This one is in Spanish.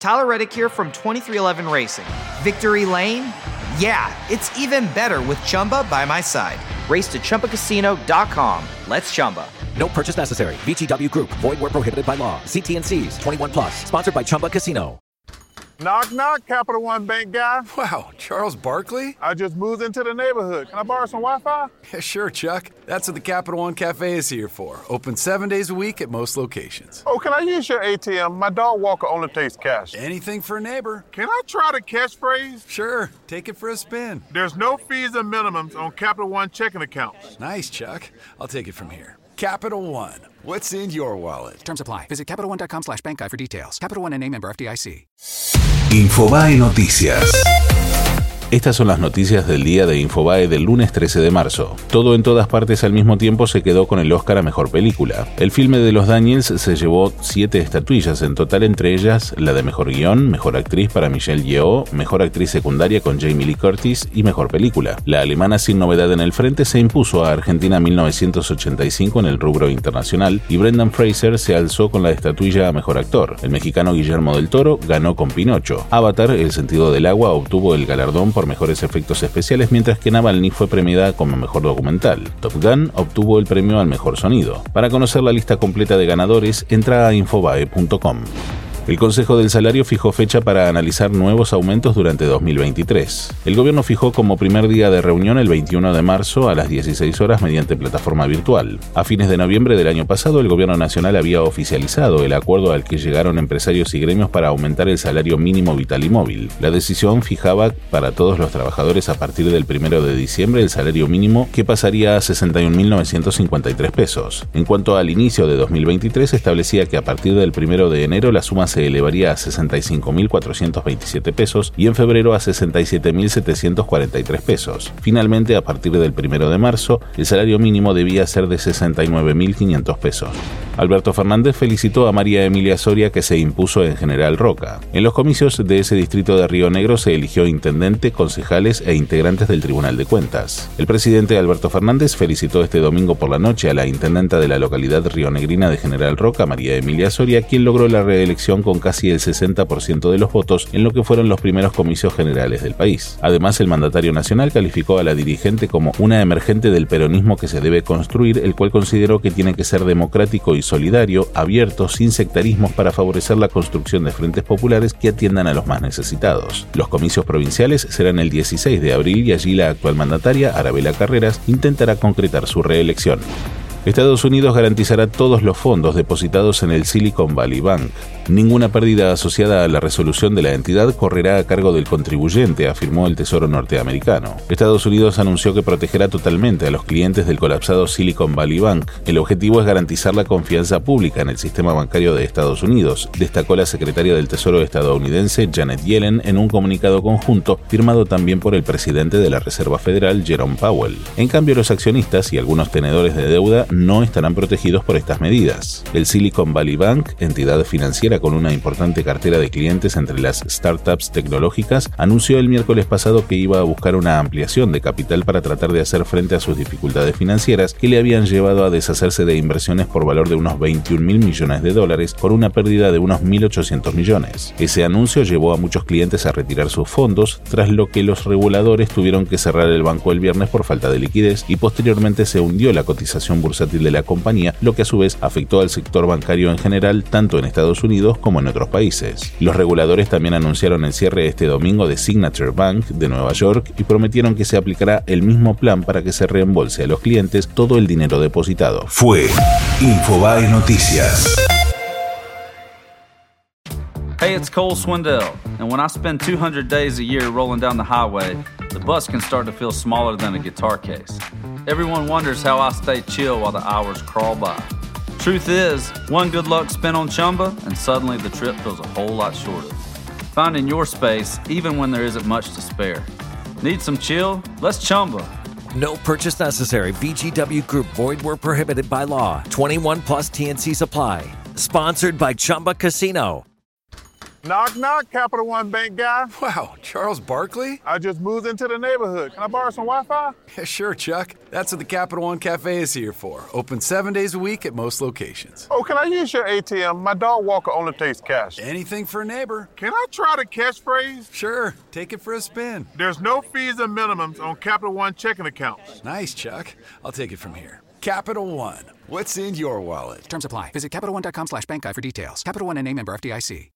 Tyler Reddick here from 2311 Racing. Victory Lane? Yeah, it's even better with Chumba by my side. Race to ChumbaCasino.com. Let's Chumba. No purchase necessary. VGW Group. Void where prohibited by law. See T&Cs. 21 plus. Sponsored by Chumba Casino. Knock, knock, Capital One Bank guy. Wow, Charles Barkley? I just moved into the neighborhood. Can I borrow some Wi-Fi? Yeah, sure, Chuck. That's what the Capital One Cafe is here for. Open 7 days a week at most locations. Oh, can I use your ATM? My dog Walker only takes cash. Anything for a neighbor. Can I try the catchphrase? Sure, take it for a spin. There's no fees and minimums on Capital One checking accounts. Nice, Chuck. I'll take it from here. Capital One. What's in your wallet? Terms apply. Visit CapitalOne.com/bankguide for details. Capital One N.A. member FDIC. Infobae Noticias. Estas son las noticias del día de Infobae del lunes 13 de marzo. Todo en todas partes al mismo tiempo se quedó con el Oscar a Mejor Película. El filme de los Daniels se llevó 7 estatuillas en total, entre ellas la de Mejor Guión, Mejor Actriz para Michelle Yeoh, Mejor Actriz Secundaria con Jamie Lee Curtis y Mejor Película. La alemana Sin Novedad en el Frente se impuso a Argentina 1985 en el rubro internacional y Brendan Fraser se alzó con la estatuilla a Mejor Actor. El mexicano Guillermo del Toro ganó con Pinocho. Avatar, El Sentido del Agua, obtuvo el galardón por mejores efectos especiales, mientras que Navalny fue premiada como mejor documental. Top Gun obtuvo el premio al mejor sonido. Para conocer la lista completa de ganadores, entra a infobae.com. El Consejo del Salario fijó fecha para analizar nuevos aumentos durante 2023. El gobierno fijó como primer día de reunión el 21 de marzo a las 16 horas mediante plataforma virtual. A fines de noviembre del año pasado, el gobierno nacional había oficializado el acuerdo al que llegaron empresarios y gremios para aumentar el salario mínimo vital y móvil. La decisión fijaba para todos los trabajadores a partir del 1 de diciembre el salario mínimo, que pasaría a 61.953 pesos. En cuanto al inicio de 2023, establecía que a partir del 1 de enero la suma se elevaría a 65.427 pesos y en febrero a 67.743 pesos. Finalmente, a partir del 1 de marzo, el salario mínimo debía ser de 69.500 pesos. Alberto Fernández felicitó a María Emilia Soria, que se impuso en General Roca. En los comicios de ese distrito de Río Negro se eligió intendente, concejales e integrantes del Tribunal de Cuentas. El presidente Alberto Fernández felicitó este domingo por la noche a la intendenta de la localidad rionegrina de General Roca, María Emilia Soria, quien logró la reelección con casi el 60% de los votos en lo que fueron los primeros comicios generales del país. Además, el mandatario nacional calificó a la dirigente como una emergente del peronismo que se debe construir, el cual consideró que tiene que ser democrático y solidario, abierto, sin sectarismos, para favorecer la construcción de frentes populares que atiendan a los más necesitados. Los comicios provinciales serán el 16 de abril y allí la actual mandataria, Arabela Carreras, intentará concretar su reelección. Estados Unidos garantizará todos los fondos depositados en el Silicon Valley Bank. Ninguna pérdida asociada a la resolución de la entidad correrá a cargo del contribuyente, afirmó el Tesoro norteamericano. Estados Unidos anunció que protegerá totalmente a los clientes del colapsado Silicon Valley Bank. El objetivo es garantizar la confianza pública en el sistema bancario de Estados Unidos, destacó la secretaria del Tesoro estadounidense Janet Yellen en un comunicado conjunto firmado también por el presidente de la Reserva Federal, Jerome Powell. En cambio, los accionistas y algunos tenedores de deuda no estarán protegidos por estas medidas. El Silicon Valley Bank, entidad financiera con una importante cartera de clientes entre las startups tecnológicas, anunció el miércoles pasado que iba a buscar una ampliación de capital para tratar de hacer frente a sus dificultades financieras que le habían llevado a deshacerse de inversiones por valor de unos 21.000 millones de dólares con una pérdida de unos 1.800 millones. Ese anuncio llevó a muchos clientes a retirar sus fondos, tras lo que los reguladores tuvieron que cerrar el banco el viernes por falta de liquidez y posteriormente se hundió la cotización bursátil de la compañía, lo que a su vez afectó al sector bancario en general, tanto en Estados Unidos como en otros países. Los reguladores también anunciaron el cierre este domingo de Signature Bank de Nueva York y prometieron que se aplicará el mismo plan para que se reembolse a los clientes todo el dinero depositado. Fue Infobae Noticias. Hey, it's Cole Swindell, and when I spend 200 days a year rolling down the highway, the bus can start to feel smaller than a guitar case. Everyone wonders how I stay chill while the hours crawl by. Truth is, one good luck spent on Chumba, and suddenly the trip feels a whole lot shorter. Finding your space, even when there isn't much to spare. Need some chill? Let's Chumba. No purchase necessary. VGW Group. Void where prohibited by law. 21 plus T&Cs apply. Sponsored by Chumba Casino. Knock, knock, Capital One Bank guy. Wow, Charles Barkley? I just moved into the neighborhood. Can I borrow some Wi-Fi? Yeah, sure, Chuck. That's what the Capital One Cafe is here for. Open 7 days a week at most locations. Oh, can I use your ATM? My dog walker only takes cash. Anything for a neighbor. Can I try the catchphrase? Sure, take it for a spin. There's no fees and minimums on Capital One checking accounts. Nice, Chuck. I'll take it from here. Capital One. What's in your wallet? Terms apply. Visit CapitalOne.com/bankguide for details. Capital One NA, member FDIC.